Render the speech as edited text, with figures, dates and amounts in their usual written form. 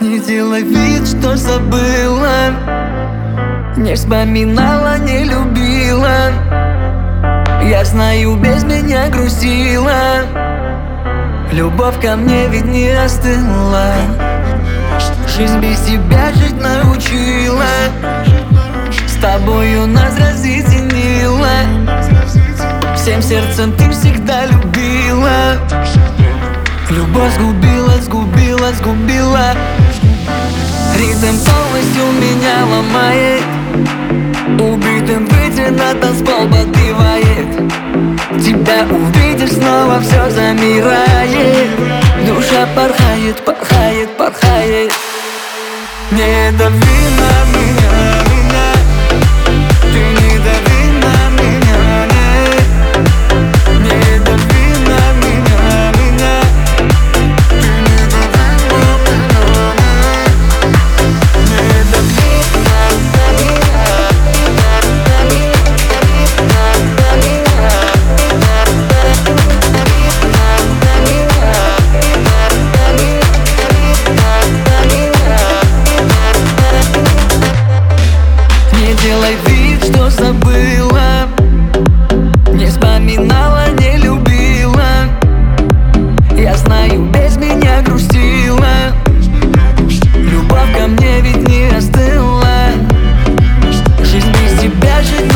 Не делай вид, что забыла, не вспоминала, не любила. Я знаю, без меня грустила. Любовь ко мне ведь не остыла. Жизнь без тебя жить научила. С тобою нас разъединила. Всем сердцем ты всегда любила. Любовь сгубила, сгубила, сгубила. Ритм полностью меня ломает. Убитым выйти на танцпол подбивает. Тебя увидишь, снова все замирает. Душа порхает, порхает, порхает. Не дави на меня, меня. Ты не дави на меня, нет. Не дави на меня, меня. Ты не дави на меня, не дави на меня. Не делай вид, что забыла, не вспоминала, не любила. Я знаю, без меня грустила. Любовь ко мне ведь не остыла. Жизнь без тебя жить